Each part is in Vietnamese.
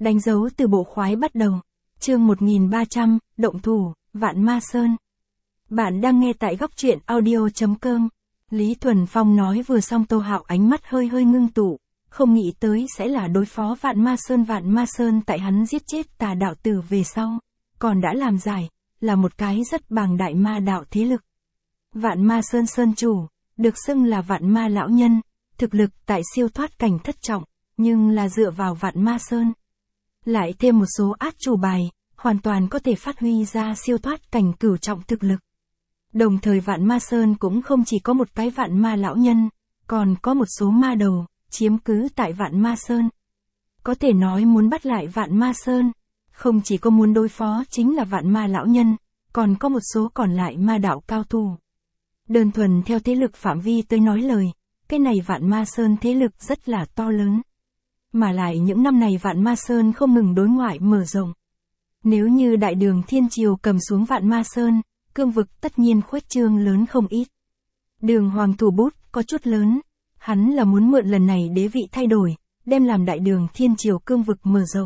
Đánh dấu từ bộ khoái bắt đầu. Chương 1300, động thủ, Vạn Ma Sơn. Bạn đang nghe tại góc truyện audio.com. Lý Thuần Phong nói vừa xong, Tô Hạo ánh mắt hơi ngưng tụ, không nghĩ tới sẽ là đối phó Vạn Ma Sơn. Vạn Ma Sơn tại hắn giết chết Tà đạo tử về sau, còn đã làm giải, là một cái rất bàng đại ma đạo thế lực. Vạn Ma Sơn Sơn chủ, được xưng là Vạn Ma lão nhân, thực lực tại siêu thoát cảnh thất trọng, nhưng là dựa vào Vạn Ma Sơn. Lại thêm một số át chủ bài, hoàn toàn có thể phát huy ra siêu thoát cảnh cửu trọng thực lực. Đồng thời Vạn Ma Sơn cũng không chỉ có một cái Vạn Ma lão nhân, còn có một số ma đầu, chiếm cứ tại Vạn Ma Sơn. Có thể nói muốn bắt lại Vạn Ma Sơn, không chỉ có muốn đối phó chính là Vạn Ma lão nhân, còn có một số còn lại ma đạo cao thủ. Đơn thuần theo thế lực phạm vi tới nói lời, cái này Vạn Ma Sơn thế lực rất là to lớn. Mà lại những năm này Vạn Ma Sơn không ngừng đối ngoại mở rộng. Nếu như Đại Đường Thiên Triều cầm xuống Vạn Ma Sơn, cương vực tất nhiên khuếch trương lớn không ít. Đường Hoàng thủ bút có chút lớn, hắn là muốn mượn lần này đế vị thay đổi, đem làm Đại Đường Thiên Triều cương vực mở rộng.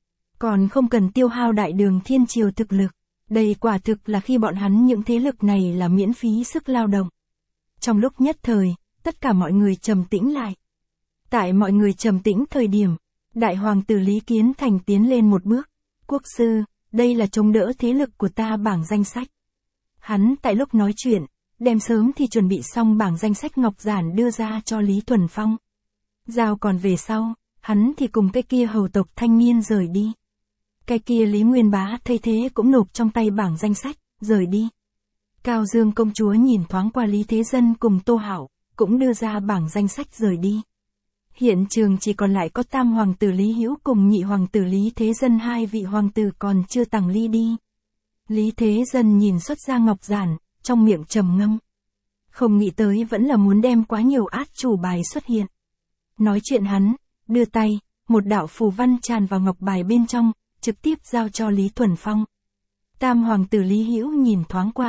Còn không cần tiêu hao Đại Đường Thiên Triều thực lực, đây quả thực là khi bọn hắn những thế lực này là miễn phí sức lao động. Trong lúc nhất thời, tất cả mọi người trầm tĩnh lại. Tại mọi người trầm tĩnh thời điểm, Đại Hoàng tử Lý Kiến Thành tiến lên một bước. Quốc sư, đây là chống đỡ thế lực của ta bảng danh sách. Hắn tại lúc nói chuyện, đem sớm thì chuẩn bị xong bảng danh sách ngọc giản đưa ra cho Lý Thuần Phong. Giao còn về sau, hắn thì cùng cái kia hầu tộc thanh niên rời đi. Cái kia Lý Nguyên Bá thay thế cũng nộp trong tay bảng danh sách, rời đi. Cao Dương công chúa nhìn thoáng qua Lý Thế Dân cùng Tô Hạo, cũng đưa ra bảng danh sách rời đi. Hiện trường chỉ còn lại có Tam Hoàng tử Lý Hữu cùng Nhị Hoàng tử Lý Thế Dân, hai vị hoàng tử còn chưa tàng ly đi. Lý Thế Dân nhìn xuất ra ngọc giản, trong miệng trầm ngâm. Không nghĩ tới vẫn là muốn đem quá nhiều át chủ bài xuất hiện. Nói chuyện hắn, đưa tay, một đạo phù văn tràn vào ngọc bài bên trong, trực tiếp giao cho Lý Thuần Phong. Tam Hoàng tử Lý Hữu nhìn thoáng qua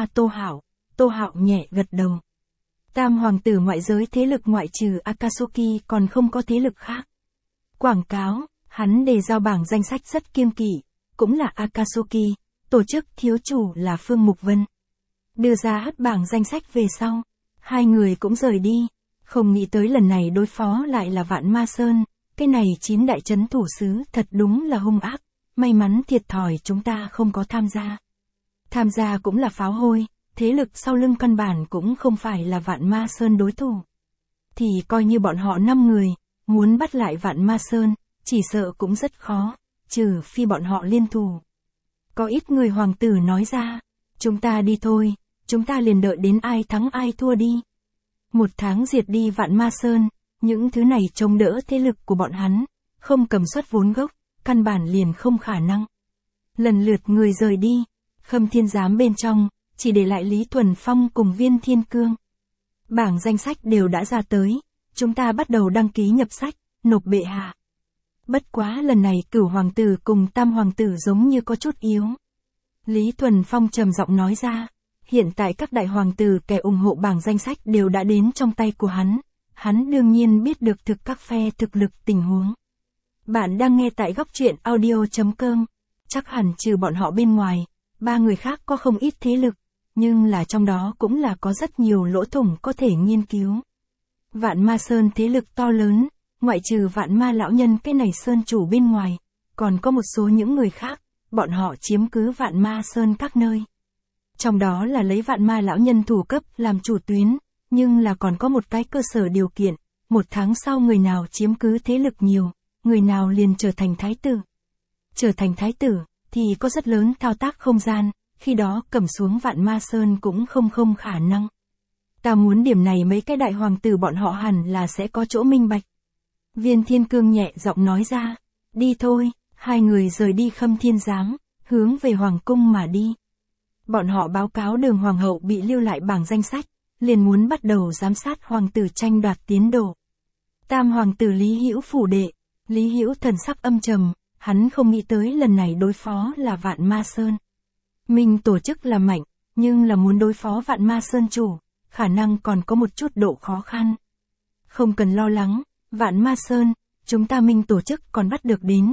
Tô Hạo nhẹ gật đầu. Tam Hoàng tử ngoại giới thế lực ngoại trừ Akatsuki còn không có thế lực khác. Quảng cáo, hắn đề giao bảng danh sách rất kiêng kỵ, cũng là Akatsuki, tổ chức thiếu chủ là Phương Mục Vân. Đưa ra bảng danh sách về sau, hai người cũng rời đi, không nghĩ tới lần này đối phó lại là Vạn Ma Sơn, cái này 9 đại trấn thủ sứ thật đúng là hung ác, may mắn thiệt thòi chúng ta không có tham gia. Tham gia cũng là pháo hôi. Thế lực sau lưng căn bản cũng không phải là Vạn Ma Sơn đối thủ. Thì coi như bọn họ 5 người, muốn bắt lại Vạn Ma Sơn, chỉ sợ cũng rất khó, trừ phi bọn họ liên thủ. Có ít người hoàng tử nói ra, chúng ta đi thôi, chúng ta liền đợi đến ai thắng ai thua đi. 1 tháng diệt đi Vạn Ma Sơn, những thứ này chống đỡ thế lực của bọn hắn, không cầm suất vốn gốc, căn bản liền không khả năng. Lần lượt người rời đi, Khâm Thiên Giám bên trong, chỉ để lại Lý Thuần Phong cùng Viên Thiên Cương. Bảng danh sách đều đã ra tới, chúng ta bắt đầu đăng ký nhập sách, nộp bệ hạ. Bất quá lần này Cửu Hoàng tử cùng Tam Hoàng tử giống như có chút yếu. Lý Thuần Phong trầm giọng nói ra, hiện tại các đại hoàng tử kẻ ủng hộ bảng danh sách đều đã đến trong tay của hắn đương nhiên biết được thực các phe thực lực tình huống. Bạn đang nghe tại góc truyện audio.com, chắc hẳn trừ bọn họ bên ngoài, 3 người khác có không ít thế lực, nhưng là trong đó cũng là có rất nhiều lỗ thủng có thể nghiên cứu. Vạn Ma Sơn thế lực to lớn, ngoại trừ Vạn Ma lão nhân cái này sơn chủ bên ngoài, còn có một số những người khác, bọn họ chiếm cứ Vạn Ma Sơn các nơi. Trong đó là lấy Vạn Ma lão nhân thủ cấp làm chủ tuyến, nhưng là còn có một cái cơ sở điều kiện, 1 tháng sau người nào chiếm cứ thế lực nhiều, người nào liền trở thành thái tử. Trở thành thái tử thì có rất lớn thao tác không gian, khi đó cầm xuống Vạn Ma Sơn cũng không khả năng. Ta muốn điểm này mấy cái đại hoàng tử bọn họ hẳn là sẽ có chỗ minh bạch. Viên Thiên Cương nhẹ giọng nói ra, đi thôi, hai người rời đi Khâm Thiên Giám, hướng về Hoàng cung mà đi. Bọn họ báo cáo Đường Hoàng hậu bị lưu lại bảng danh sách, liền muốn bắt đầu giám sát hoàng tử tranh đoạt tiến độ. Tam Hoàng tử Lý Hữu phủ đệ, Lý Hữu thần sắc âm trầm. Hắn không nghĩ tới lần này đối phó là Vạn Ma Sơn. Mình tổ chức là mạnh, nhưng là muốn đối phó Vạn Ma Sơn chủ, khả năng còn có một chút độ khó khăn. Không cần lo lắng, Vạn Ma Sơn, chúng ta Minh tổ chức còn bắt được đến,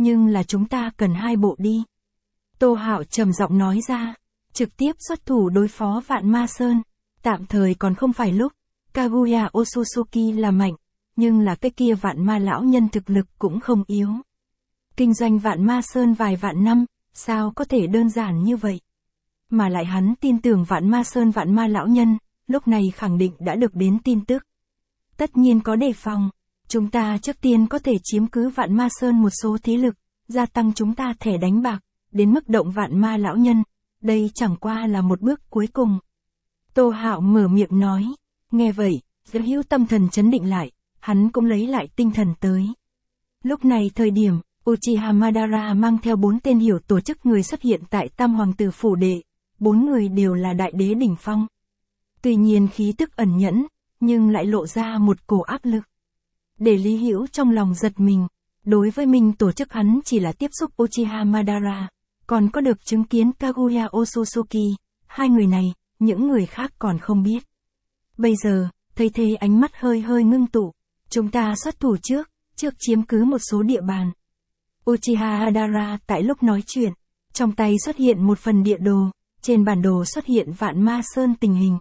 nhưng là chúng ta cần 2 bộ đi. Tô Hạo trầm giọng nói ra, trực tiếp xuất thủ đối phó Vạn Ma Sơn, tạm thời còn không phải lúc. Kaguya Otsutsuki là mạnh, nhưng là cái kia Vạn Ma lão nhân thực lực cũng không yếu. Kinh doanh Vạn Ma Sơn vài vạn năm, sao có thể đơn giản như vậy? Mà lại hắn tin tưởng Vạn Ma Sơn Vạn Ma lão nhân, lúc này khẳng định đã được đến tin tức. Tất nhiên có đề phòng, chúng ta trước tiên có thể chiếm cứ Vạn Ma Sơn một số thế lực, gia tăng chúng ta thẻ đánh bạc, đến mức động Vạn Ma lão nhân, đây chẳng qua là một bước cuối cùng. Tô Hạo mở miệng nói, nghe vậy, Diệp Hữu tâm thần chấn định lại, hắn cũng lấy lại tinh thần tới. Lúc này thời điểm, Uchiha Madara mang theo 4 tên hiểu tổ chức người xuất hiện tại Tam Hoàng tử phủ đệ, 4 người đều là đại đế đỉnh phong. Tuy nhiên khí tức ẩn nhẫn, nhưng lại lộ ra một cổ áp lực. Để Lý Hữu trong lòng giật mình, đối với mình tổ chức hắn chỉ là tiếp xúc Uchiha Madara, còn có được chứng kiến Kaguya Otsutsuki, 2 người này, những người khác còn không biết. Bây giờ, thấy thế ánh mắt hơi hơi ngưng tụ, chúng ta xuất thủ trước chiếm cứ một số địa bàn. Uchiha Madara tại lúc nói chuyện, trong tay xuất hiện một phần địa đồ, trên bản đồ xuất hiện Vạn Ma Sơn tình hình.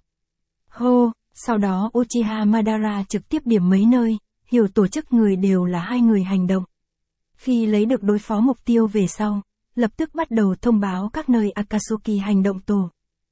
Hô, sau đó Uchiha Madara trực tiếp điểm mấy nơi, hiểu tổ chức người đều là 2 người hành động. Khi lấy được đối phó mục tiêu về sau, lập tức bắt đầu thông báo các nơi Akatsuki hành động tổ.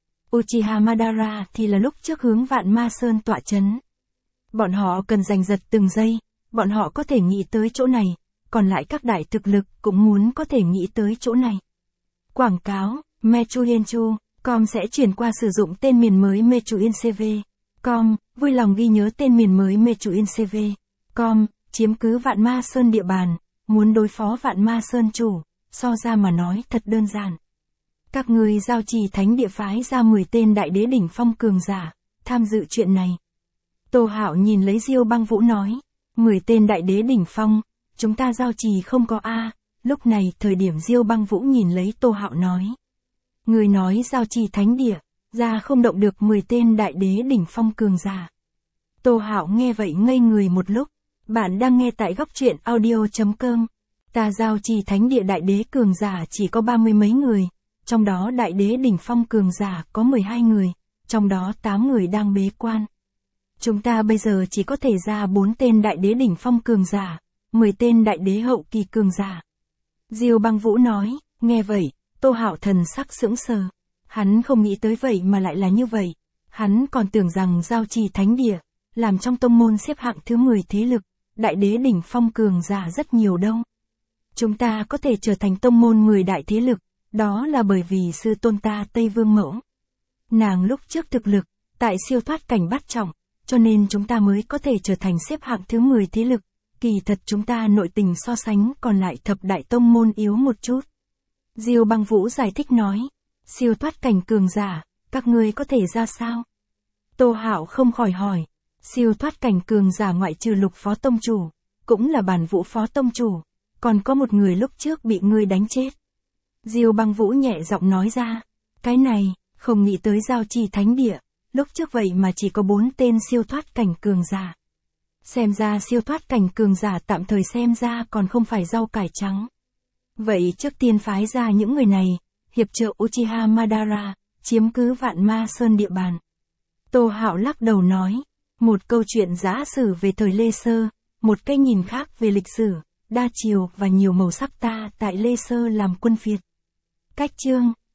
Uchiha Madara thì là lúc trước hướng Vạn Ma Sơn tọa chấn. Bọn họ cần giành giật từng giây, bọn họ có thể nghĩ tới chỗ này, còn lại các đại thực lực cũng muốn có thể nghĩ tới chỗ này. Quảng cáo, Mechuyenchu.com sẽ chuyển qua sử dụng tên miền mới Mechuyencv.com, vui lòng ghi nhớ tên miền mới Mechuyencv.com, chiếm cứ Vạn Ma Sơn địa bàn, muốn đối phó Vạn Ma Sơn chủ, so ra mà nói thật đơn giản. Các người giao trì thánh địa phái ra 10 tên đại đế đỉnh phong cường giả, tham dự chuyện này. Tô Hạo nhìn lấy Diêu Băng Vũ nói, 10 tên đại đế đỉnh phong, chúng ta giao trì không có a. Lúc này thời điểm Diêu Băng Vũ nhìn lấy Tô Hạo nói. Người nói giao trì thánh địa, ra không động được 10 tên đại đế đỉnh phong cường giả. Tô Hạo nghe vậy ngây người một lúc, bạn đang nghe tại góc truyện audio.com. Ta giao trì thánh địa đại đế cường giả chỉ có 30 mấy người, trong đó đại đế đỉnh phong cường giả có 12 người, trong đó 8 người đang bế quan. Chúng ta bây giờ chỉ có thể ra 4 tên đại đế đỉnh phong cường giả, 10 tên đại đế hậu kỳ cường giả. Diêu Băng Vũ nói, nghe vậy, Tô Hạo thần sắc sững sờ. Hắn không nghĩ tới vậy mà lại là như vậy. Hắn còn tưởng rằng giao trì thánh địa, làm trong tông môn xếp hạng thứ 10 thế lực, đại đế đỉnh phong cường giả rất nhiều đâu. Chúng ta có thể trở thành tông môn 10 đại thế lực, đó là bởi vì sư tôn ta Tây Vương Mẫu. Nàng lúc trước thực lực, tại siêu thoát cảnh bát trọng, cho nên chúng ta mới có thể trở thành xếp hạng thứ 10 thế lực. Kỳ thật chúng ta nội tình so sánh còn lại thập đại tông môn yếu một chút. Diêu Băng Vũ giải thích nói, siêu thoát cảnh cường giả, các ngươi có thể ra sao? Tô Hạo không khỏi hỏi, siêu thoát cảnh cường giả ngoại trừ Lục phó tông chủ, cũng là Bản Vũ phó tông chủ, còn có một người lúc trước bị ngươi đánh chết. Diêu Băng Vũ nhẹ giọng nói ra, cái này, không nghĩ tới giao trì thánh địa, lúc trước vậy mà chỉ có 4 tên siêu thoát cảnh cường giả. Xem ra siêu thoát cảnh cường giả tạm thời xem ra còn không phải rau cải trắng. Vậy trước tiên phái ra những người này, hiệp trợ Uchiha Madara, chiếm cứ Vạn Ma Sơn địa bàn. Tô Hạo lắc đầu nói, một câu chuyện giả sử về thời Lê Sơ, một cái nhìn khác về lịch sử, đa chiều và nhiều màu sắc ta tại Lê Sơ làm quân phiệt. Cách chương